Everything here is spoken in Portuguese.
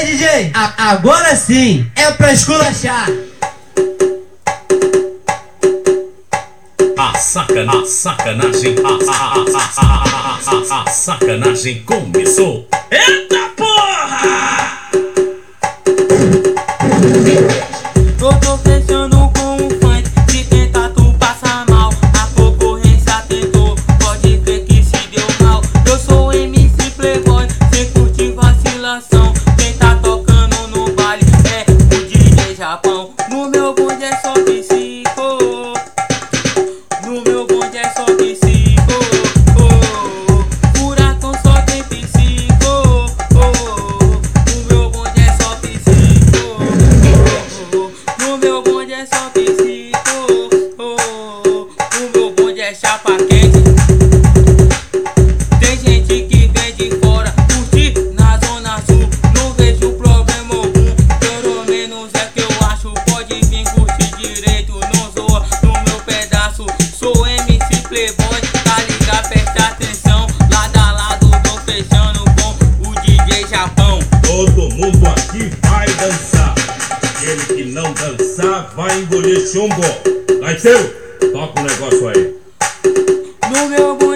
Aí, DJ, agora sim, é pra esculachar. A sacanagem começou. Eita porra! Tô fechando com o funk, se tentar tu passa mal. A concorrência tentou, pode ver que se deu mal. Eu sou MC Playboy, sem curtir vacilação. Quem tá tocando no baile é o DJ Japão. No meu bonde é só psico, no meu bonde é só psico. Furacão só tem psico, no meu bonde é só psico. No meu bonde é só psico, o meu bonde é chapa quente. Tem gente que vem de fora, curtir na zona sul. Não vejo problema algum, pelo menos é que eu acho. Pode vir curtir direito, não zoa no meu pedaço. Sou MC Playboy, tá ligado? Presta atenção, lado a lado tô fechando com o DJ Japão. Todo mundo aqui vai dançar. Aquele que não dançar vai engolir chumbo. Gaiteiro, toca o negócio aí. No meu bonde